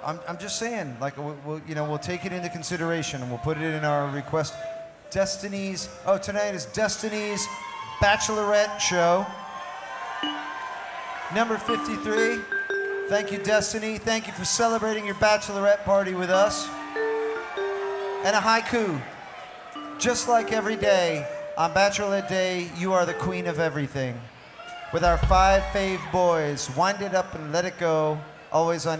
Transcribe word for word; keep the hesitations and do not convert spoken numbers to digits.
I'm, I'm just saying, like, we'll, we'll, you know, we'll take it into consideration and we'll put it in our request. Destiny's, oh, tonight is Destiny's Bachelorette Show. Number fifty-three. Thank you, Destiny. Thank you for celebrating your bachelorette party with us. And a haiku. Just like every day, on Bachelorette Day, you are the queen of everything. With our five fave boys, wind it up and let it go, always on